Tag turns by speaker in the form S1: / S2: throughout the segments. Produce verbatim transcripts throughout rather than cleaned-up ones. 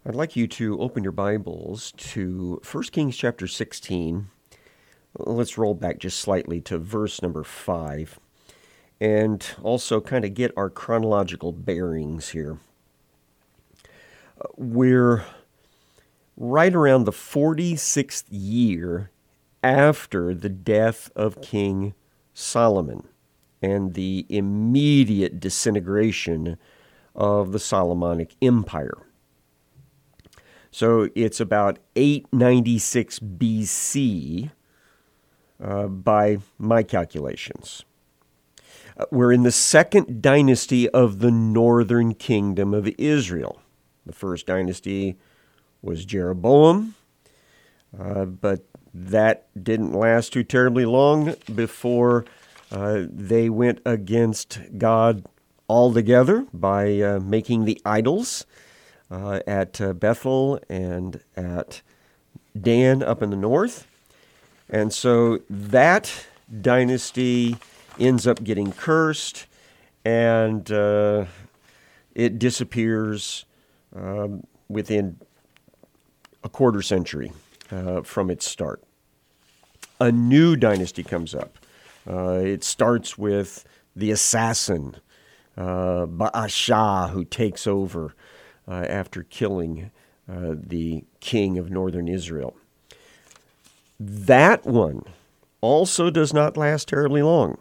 S1: I'd like you to open your Bibles to First Kings chapter sixteen. Let's roll back just slightly to verse number five and also kind of get our chronological bearings here. We're right around the forty-sixth year after the death of King Solomon and the immediate disintegration of the Solomonic Empire. So it's about eight ninety-six B C uh, by my calculations. Uh, we're in the second dynasty of the northern kingdom of Israel. The first dynasty was Jeroboam, uh, but that didn't last too terribly long before uh, they went against God altogether by uh, making the idols Uh, at uh, Bethel and at Dan up in the north. And so that dynasty ends up getting cursed, and uh, it disappears um, within a quarter century uh, from its start. A new dynasty comes up. Uh, it starts with the assassin, uh, Baasha, who takes over Uh, after killing uh, the king of northern Israel. That one also does not last terribly long,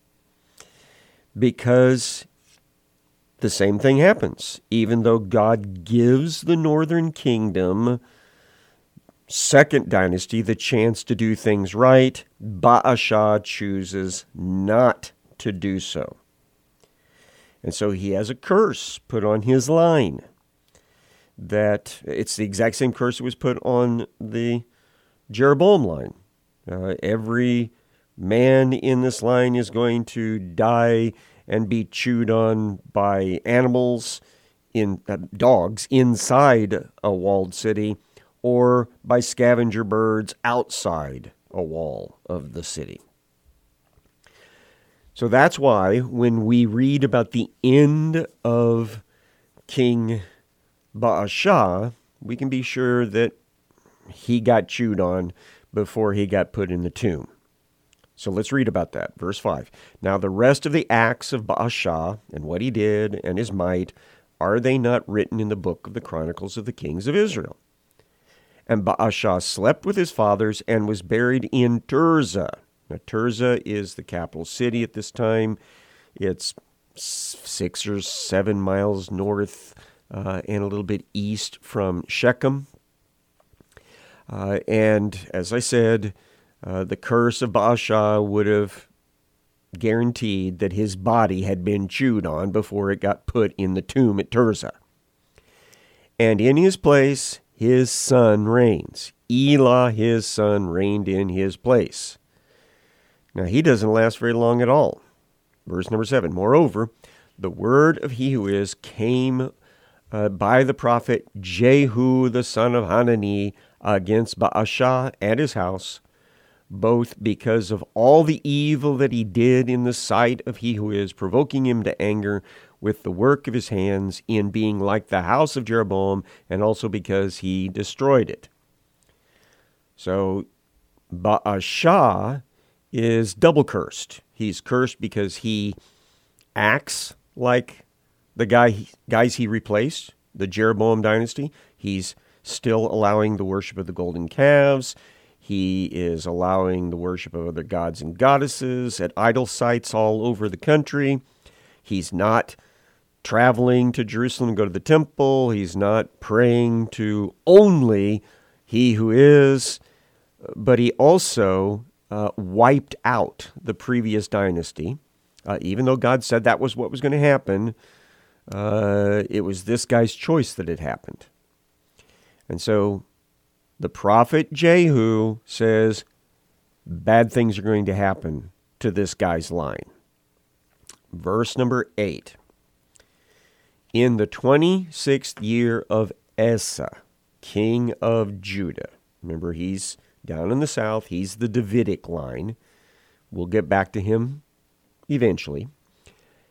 S1: because the same thing happens. Even though God gives the northern kingdom, second dynasty, the chance to do things right, Baasha chooses not to do so. And so he has a curse put on his line. That it's the exact same curse that was put on the Jeroboam line. Uh, every man in this line is going to die and be chewed on by animals, in uh, dogs inside a walled city, or by scavenger birds outside a wall of the city. So that's why when we read about the end of King Baasha, we can be sure that he got chewed on before he got put in the tomb. So let's read about that. Verse five. Now the rest of the acts of Baasha, and what he did, and his might, are they not written in the book of the Chronicles of the Kings of Israel? And Baasha slept with his fathers and was buried in Tirzah. Now Tirzah is the capital city at this time. It's six or seven miles north Uh, and a little bit east from Shechem. Uh, and as I said, uh, the curse of Baasha would have guaranteed that his body had been chewed on before it got put in the tomb at Tirzah. And in his place, his son reigns. Elah, his son, reigned in his place. Now, he doesn't last very long at all. Verse number seven. Moreover, the word of he who is came Uh, by the prophet Jehu the son of Hanani against Baasha and his house, both because of all the evil that he did in the sight of he who is, provoking him to anger with the work of his hands in being like the house of Jeroboam, and also because he destroyed it. So Baasha is double cursed. He's cursed because he acts like the guy, guys he replaced, the Jeroboam dynasty. He's still allowing the worship of the golden calves. He is allowing the worship of other gods and goddesses at idol sites all over the country. He's not traveling to Jerusalem to go to the temple. He's not praying to only he who is, but he also uh, wiped out the previous dynasty. Uh, even though God said that was what was going to happen, Uh, it was this guy's choice that it happened. And so the prophet Jehu says bad things are going to happen to this guy's line. Verse number eight. In the twenty-sixth year of Asa, king of Judah. Remember, he's down in the south. He's the Davidic line. We'll get back to him eventually.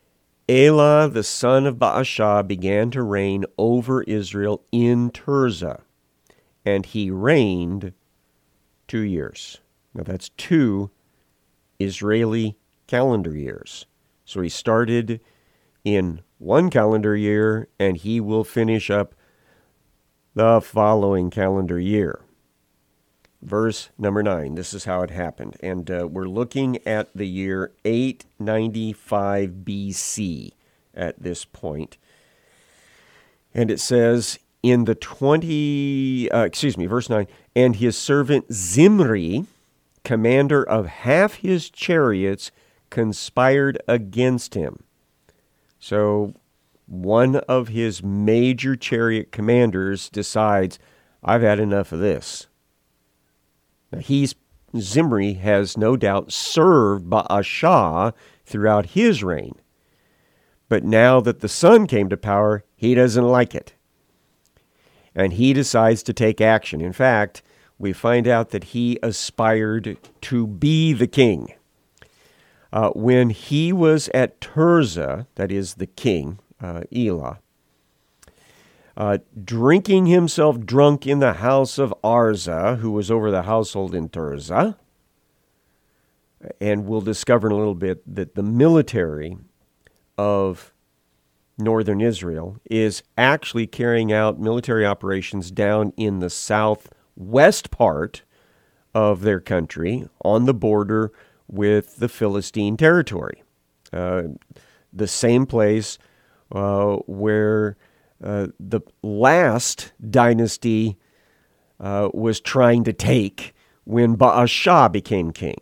S1: Elah, the son of Baasha, began to reign over Israel in Tirzah, and he reigned two years. Now that's two Israeli calendar years. So he started in one calendar year, and he will finish up the following calendar year. Verse number nine, this is how it happened. And uh, we're looking at the year eight ninety-five B C at this point. And it says, in the twenty, uh, excuse me, verse nine, and his servant Zimri, commander of half his chariots, conspired against him. So one of his major chariot commanders decides, I've had enough of this. Now he's, Zimri has no doubt served Baasha throughout his reign. But now that the son came to power, he doesn't like it. And he decides to take action. In fact, we find out that he aspired to be the king. Uh, when he was at Tirzah, that is the king, uh, Elah, uh, drinking himself drunk in the house of Arza, who was over the household in Tirzah, and we'll discover in a little bit that the military of northern Israel is actually carrying out military operations down in the southwest part of their country on the border with the Philistine territory. Uh, the same place uh, where uh, the last dynasty uh, was trying to take when Baasha became king.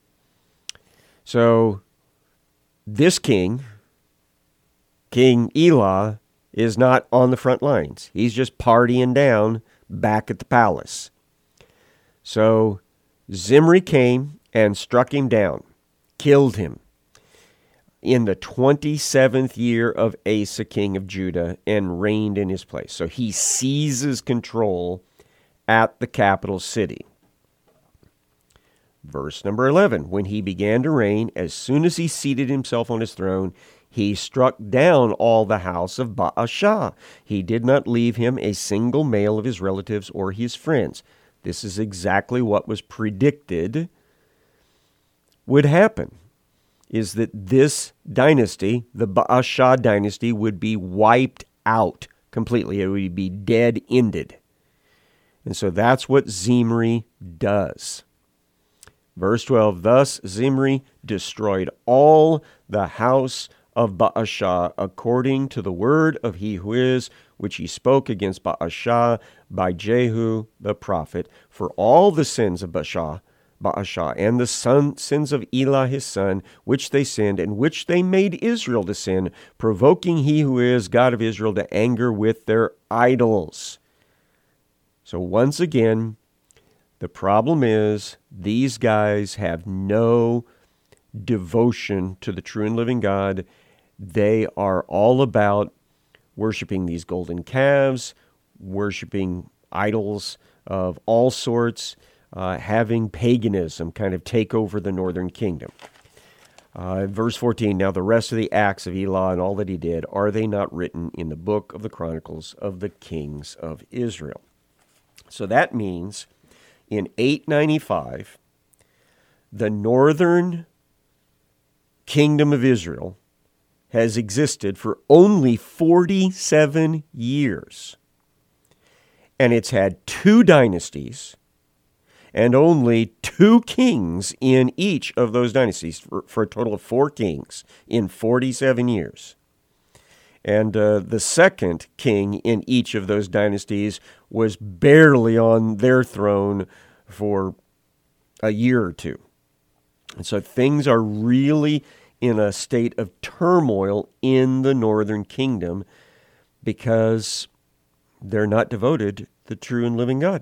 S1: So this king, King Elah, is not on the front lines. He's just partying down back at the palace. So Zimri came and struck him down, killed him in the twenty-seventh year of Asa, king of Judah, and reigned in his place. So he seizes control at the capital city. Verse number eleven, when he began to reign, as soon as he seated himself on his throne, he struck down all the house of Baasha. He did not leave him a single male of his relatives or his friends. This is exactly what was predicted would happen, is that this dynasty, the Baasha dynasty, would be wiped out completely. It would be dead-ended. And so that's what Zimri does. Verse twelve, thus Zimri destroyed all the house of Baasha according to the word of he who is, which he spoke against Baasha by Jehu the prophet, for all the sins of Baasha, Baasha and the son, sins of Elah his son, which they sinned, and which they made Israel to sin, provoking he who is God of Israel to anger with their idols. So once again, the problem is these guys have no devotion to the true and living God. They are all about worshiping these golden calves, worshiping idols of all sorts, uh, having paganism kind of take over the northern kingdom. Uh, verse fourteen, now the rest of the acts of Elah and all that he did, are they not written in the book of the Chronicles of the kings of Israel? So that means in eight ninety-five, the northern kingdom of Israel has existed for only forty-seven years. And it's had two dynasties and only two kings in each of those dynasties, for, for a total of four kings in forty-seven years. And uh, the second king in each of those dynasties was barely on their throne for a year or two. And so things are really in a state of turmoil in the northern kingdom because they're not devoted to the true and living God.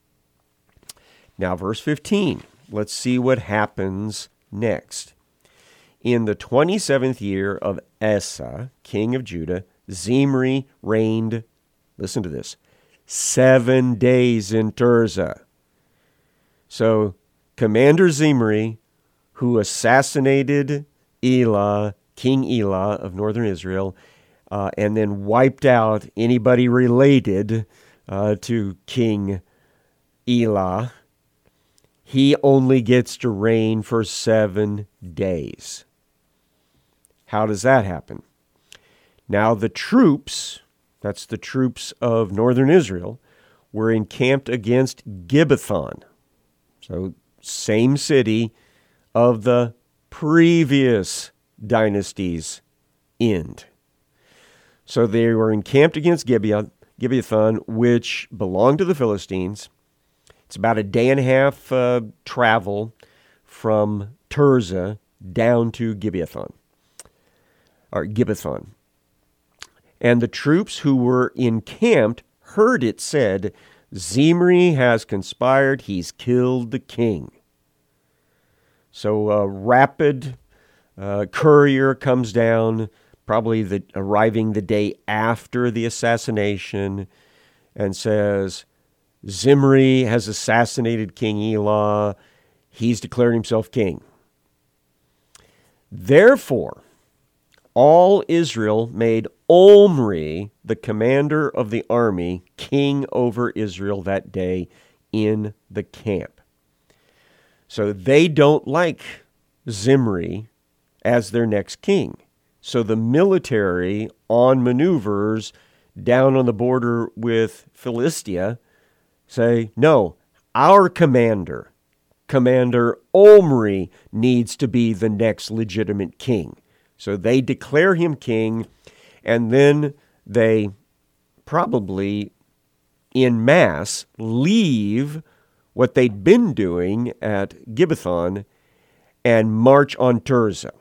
S1: Now, verse fifteen, let's see what happens next. In the twenty-seventh year of Asa, king of Judah, Zimri reigned, listen to this, seven days in Tirzah. So, Commander Zimri, who assassinated Elah, King Elah of northern Israel, uh, and then wiped out anybody related uh, to King Elah, he only gets to reign for seven days. How does that happen? Now the troops, that's the troops of northern Israel, were encamped against Gibbethon. So same city of the previous dynasty's end. So they were encamped against Gibeon, Gibbethon, which belonged to the Philistines. It's about a day and a half uh, travel from Tirzah down to Gibbethon, or Gibbethon. And the troops who were encamped heard it said, Zimri has conspired, he's killed the king. So a rapid uh, courier comes down, probably the, arriving the day after the assassination, and says, Zimri has assassinated King Elah. He's declared himself king. Therefore, all Israel made Omri, the commander of the army, king over Israel that day in the camp. So they don't like Zimri as their next king. So the military on maneuvers down on the border with Philistia say, no, our commander, Commander Omri, needs to be the next legitimate king. So they declare him king, and then they probably en masse leave what they'd been doing at Gibbethon and march on Tirzah.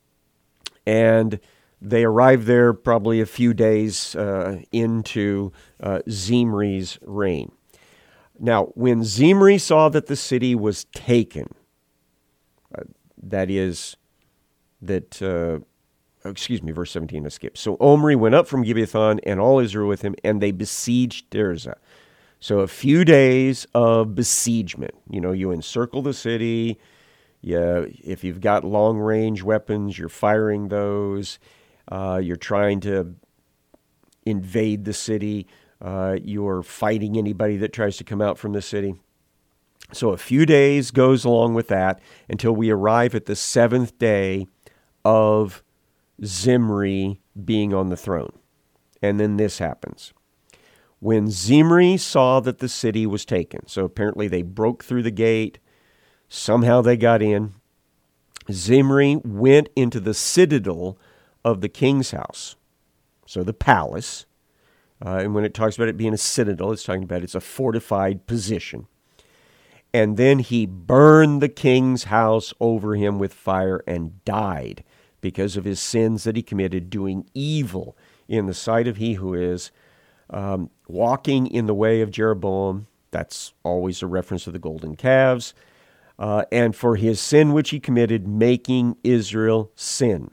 S1: And they arrive there probably a few days uh, into uh, Zimri's reign. Now, when Zimri saw that the city was taken, uh, that is, that, uh, excuse me, verse seventeen, I skipped. So Omri went up from Gibbethon and all Israel with him, and they besieged Tirzah. So a few days of besiegement. You know, you encircle the city. Yeah, if you've got long-range weapons, you're firing those. Uh, you're trying to invade the city. Uh, you're fighting anybody that tries to come out from the city. So a few days goes along with that until we arrive at the seventh day of Zimri being on the throne. And then this happens. When Zimri saw that the city was taken, so apparently they broke through the gate, somehow they got in, Zimri went into the citadel of the king's house, so the palace. Uh, and when it talks about it being a citadel, it's talking about it's a fortified position. And then he burned the king's house over him with fire and died because of his sins that he committed, doing evil in the sight of he who is, um, walking in the way of Jeroboam. That's always a reference to the golden calves. Uh, and for his sin which he committed, making Israel sin.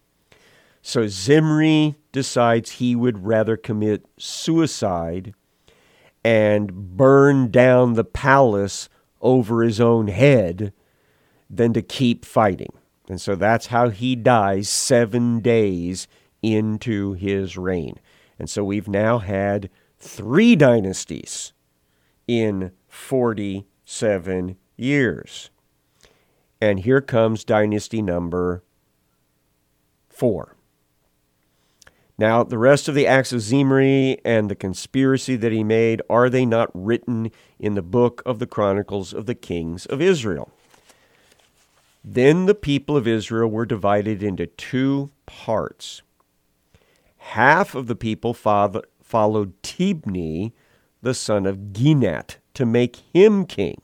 S1: So Zimri decides he would rather commit suicide and burn down the palace over his own head than to keep fighting. And so that's how he dies seven days into his reign. And so we've now had three dynasties in forty-seven years. And here comes dynasty number four. Now, the rest of the acts of Zimri and the conspiracy that he made, are they not written in the book of the Chronicles of the Kings of Israel? Then the people of Israel were divided into two parts. Half of the people followed Tibni, the son of Ginat, to make him king.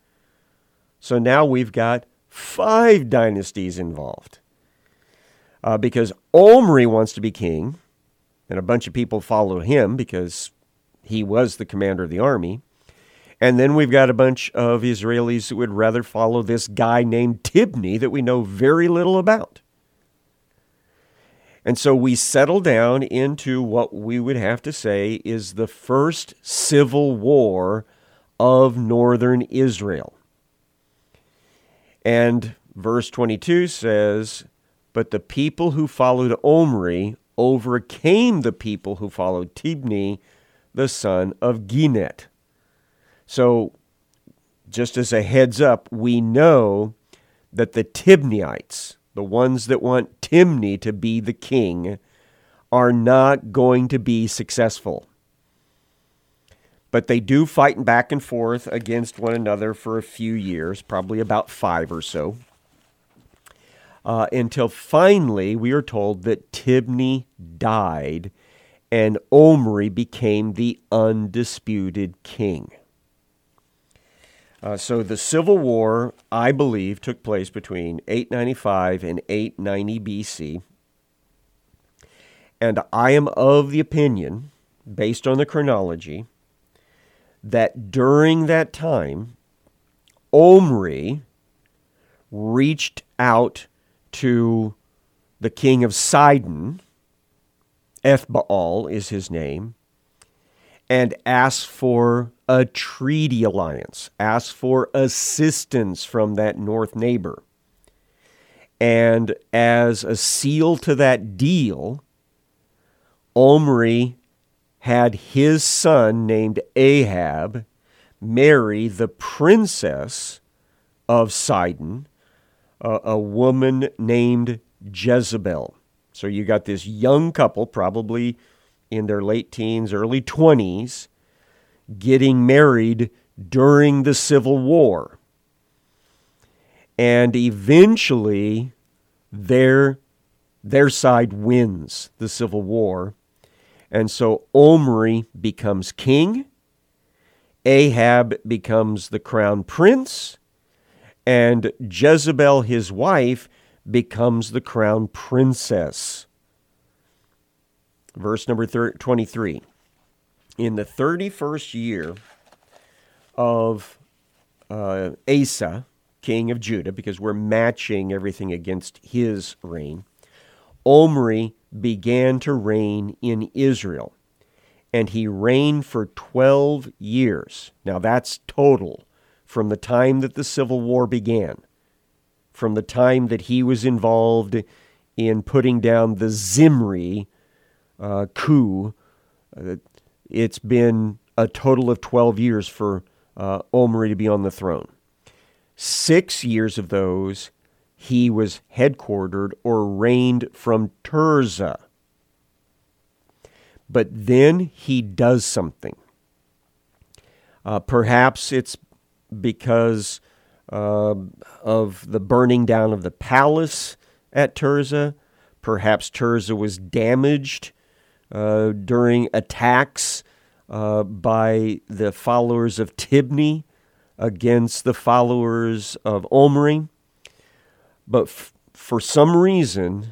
S1: So now we've got five dynasties involved. Uh, because Omri wants to be king, and a bunch of people follow him because he was the commander of the army. And then we've got a bunch of Israelis who would rather follow this guy named Tibni that we know very little about. And so we settle down into what we would have to say is the first civil war of northern Israel. And verse twenty-two says, But the people who followed Omri overcame the people who followed Tibni, the son of Ginet. So, just as a heads up, we know that the Tibniites, the ones that want Timni to be the king, are not going to be successful. But they do fight back and forth against one another for a few years, probably about five or so, uh, until finally we are told that Tibni died and Omri became the undisputed king. Uh, so the Civil War, I believe, took place between eight ninety-five and eight ninety B C. And I am of the opinion, based on the chronology, that during that time, Omri reached out to the king of Sidon, Ethbaal is his name, and asked for a treaty alliance, asked for assistance from that north neighbor. And as a seal to that deal, Omri had his son named Ahab marry the princess of Sidon, a, a woman named Jezebel. So you got this young couple, probably in their late teens, early twenties, getting married during the Civil War. And eventually, their, their side wins the Civil War. And so Omri becomes king, Ahab becomes the crown prince, and Jezebel, his wife, becomes the crown princess. Verse number twenty-three. In the thirty-first year of uh, Asa, king of Judah, because we're matching everything against his reign, Omri began to reign in Israel, and he reigned for twelve years. Now that's total from the time that the Civil War began, from the time that he was involved in putting down the Zimri uh, coup. Uh, it's been a total of twelve years for uh, Omri to be on the throne. Six years of those, he was headquartered or reigned from Tirzah. But then he does something. Uh, perhaps it's because uh, of the burning down of the palace at Tirzah. Perhaps Tirzah was damaged uh, during attacks uh, by the followers of Tibni against the followers of Omri. But f- for some reason,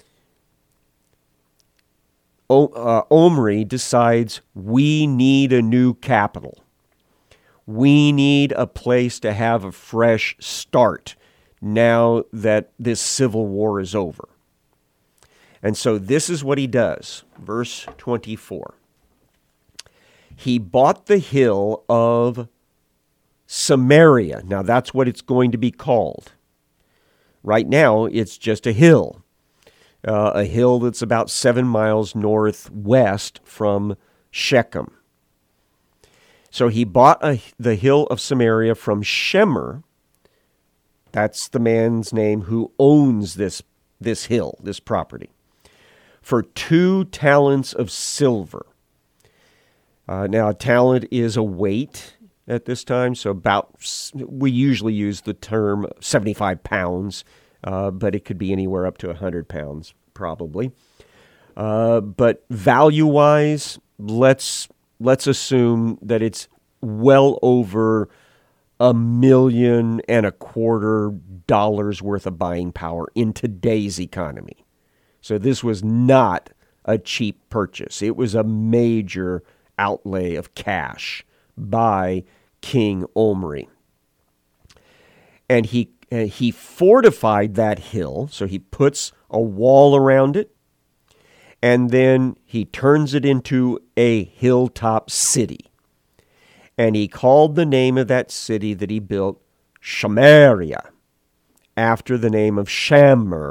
S1: o- uh, Omri decides we need a new capital. We need a place to have a fresh start now that this civil war is over. And so this is what he does. Verse twenty-four. He bought the hill of Samaria. Now that's what it's going to be called. Right now, it's just a hill. Uh, a hill that's about seven miles northwest from Shechem. So he bought a, the hill of Samaria from Shemer. That's the man's name who owns this, this hill, this property, for two talents of silver. Uh, now, a talent is a weight at this time, so about, we usually use the term seventy-five pounds, uh, but it could be anywhere up to one hundred pounds, probably. Uh, but value-wise, let's let's assume that it's well over a million and a quarter dollars worth of buying power in today's economy. So this was not a cheap purchase. It was a major outlay of cash by King Omri. And he uh, he fortified that hill, so he puts a wall around it, and then he turns it into a hilltop city. And he called the name of that city that he built Samaria, after the name of Shamir,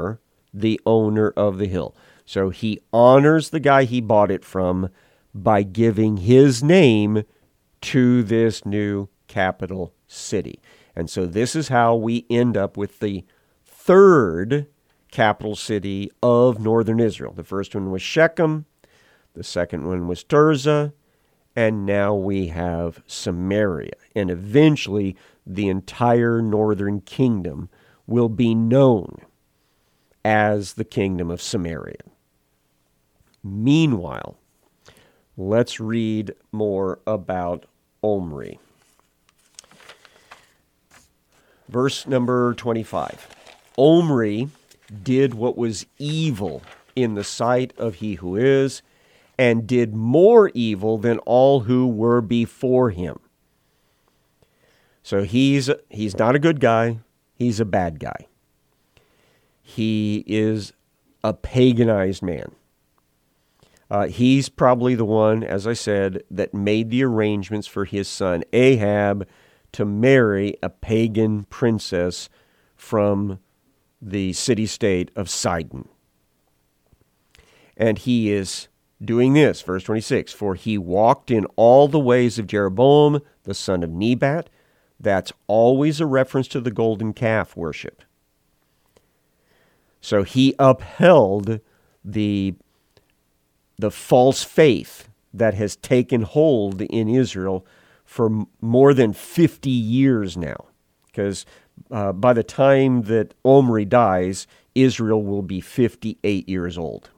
S1: the owner of the hill. So he honors the guy he bought it from by giving his name to this new capital city. And so this is how we end up with the third capital city of northern Israel. The first one was Shechem, the second one was Tirzah, and now we have Samaria. And eventually the entire northern kingdom will be known as the kingdom of Samaria. Meanwhile, let's read more about Omri. Verse number twenty-five. Omri did what was evil in the sight of he who is, and did more evil than all who were before him. So he's he's not a good guy, he's a bad guy. He is a paganized man. Uh, he's probably the one, as I said, that made the arrangements for his son Ahab to marry a pagan princess from the city-state of Sidon. And he is doing this, verse twenty-six, for he walked in all the ways of Jeroboam, the son of Nebat. That's always a reference to the golden calf worship. So he upheld the, the false faith that has taken hold in Israel for more than fifty years now. Because uh, by the time that Omri dies, Israel will be fifty-eight years old.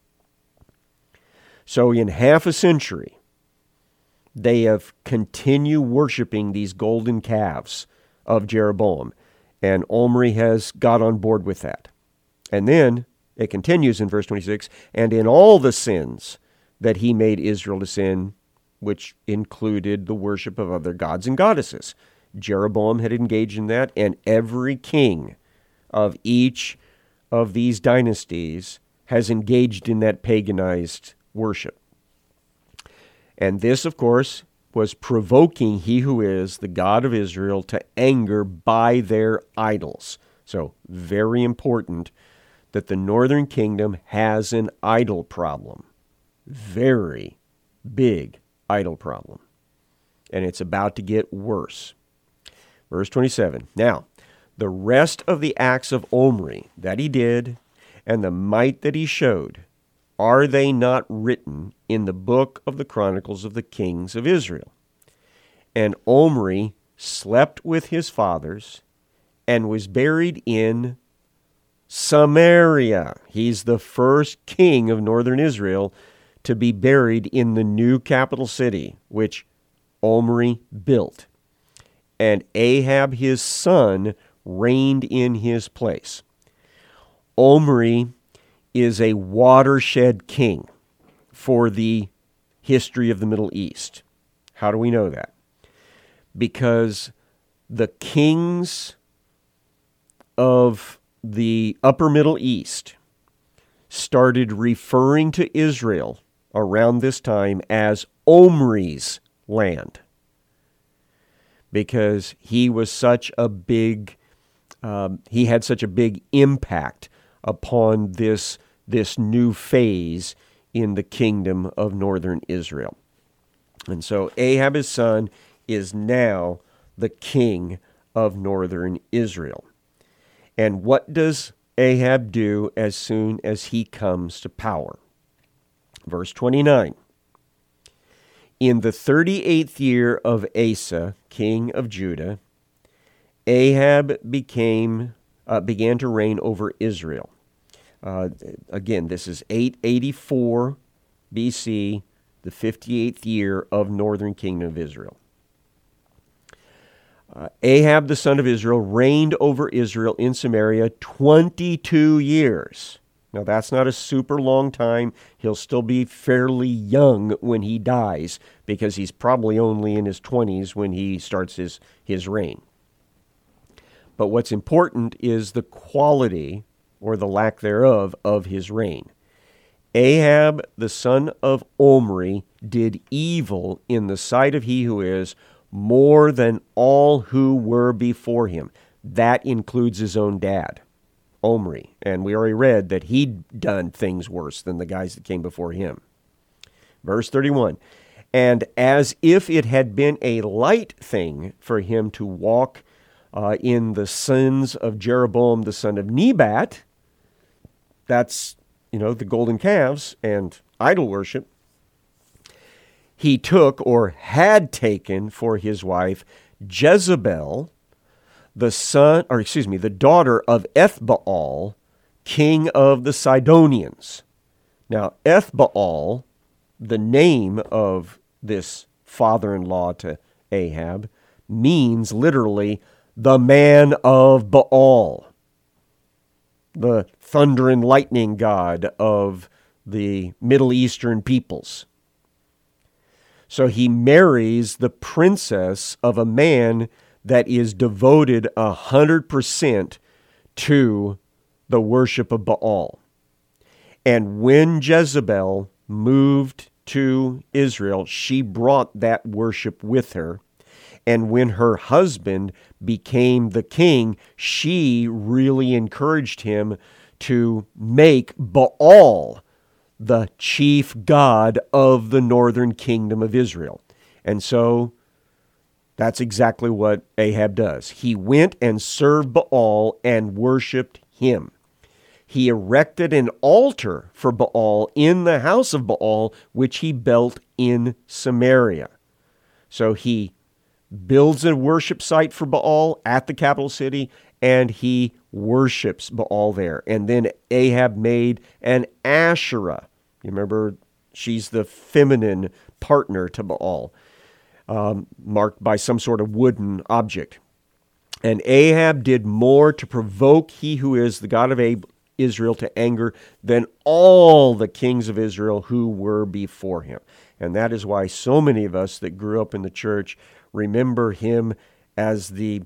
S1: So in half a century, they have continued worshiping these golden calves of Jeroboam. And Omri has got on board with that. And then it continues in verse twenty-six, and in all the sins that he made Israel to sin, which included the worship of other gods and goddesses. Jeroboam had engaged in that, and every king of each of these dynasties has engaged in that paganized worship. And this, of course, was provoking he who is the God of Israel to anger by their idols. So, very important that the northern kingdom has an idol problem. Very big idol problem. And it's about to get worse. Verse twenty-seven. Now, the rest of the acts of Omri that he did, and the might that he showed, are they not written in the book of the Chronicles of the Kings of Israel? And Omri slept with his fathers and was buried in Samaria. He's the first king of northern Israel to be buried in the new capital city, which Omri built. And Ahab, his son, reigned in his place. Omri is a watershed king for the history of the Middle East. How do we know that? Because the kings of the upper Middle East started referring to Israel around this time as Omri's land, because he was such a big, um, he had such a big impact upon this, this new phase in the kingdom of northern Israel. And so Ahab, his son, is now the king of northern Israel. And what does Ahab do as soon as he comes to power? Verse twenty-nine. In the thirty-eighth year of Asa, king of Judah, Ahab became uh, began to reign over Israel. Uh, again, this is eight eighty-four B C, the fifty-eighth year of northern kingdom of Israel. Uh, Ahab, the son of Israel, reigned over Israel in Samaria twenty-two years. Now, that's not a super long time. He'll still be fairly young when he dies, because he's probably only in his twenties when he starts his, his reign. But what's important is the quality, or the lack thereof, of his reign. Ahab, the son of Omri, did evil in the sight of he who is, more than all who were before him. That includes his own dad. Omri. And we already read that he'd done things worse than the guys that came before him. Verse thirty-one, and as if it had been a light thing for him to walk uh, in the sins of Jeroboam the son of Nebat, that's, you know, the golden calves and idol worship, he took or had taken for his wife Jezebel, the son, or excuse me, the daughter of Ethbaal, king of the Sidonians. Now, Ethbaal, the name of this father-in-law to Ahab, means literally the man of Baal, the thunder and lightning god of the Middle Eastern peoples. So he marries the princess of a man that is devoted a hundred percent to the worship of Baal. And when Jezebel moved to Israel, she brought that worship with her. And when her husband became the king, she really encouraged him to make Baal the chief god of the northern kingdom of Israel. And so that's exactly what Ahab does. He went and served Baal and worshiped him. He erected an altar for Baal in the house of Baal, which he built in Samaria. So he builds a worship site for Baal at the capital city, and he worships Baal there. And then Ahab made an Asherah. You remember, she's the feminine partner to Baal, um, marked by some sort of wooden object. And Ahab did more to provoke he who is the God of Israel to anger than all the kings of Israel who were before him. And that is why so many of us that grew up in the church remember him as the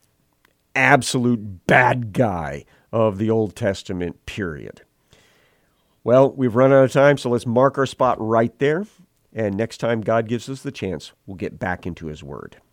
S1: absolute bad guy of the Old Testament period. Well, we've run out of time, so let's mark our spot right there. And next time God gives us the chance, we'll get back into his word.